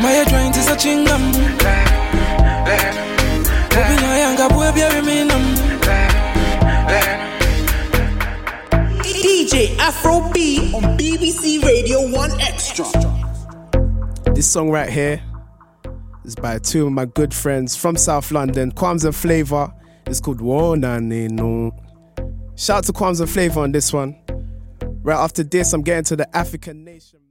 My joint is a chingam. Open your younger boy, be DJ Afro B on BBC Radio 1 Extra. This song right here is by two of my good friends from South London, Quams and Flavor. It's called Wona No. Shout out to Quams and Flavor on this one. Right after this, I'm getting to the African nation.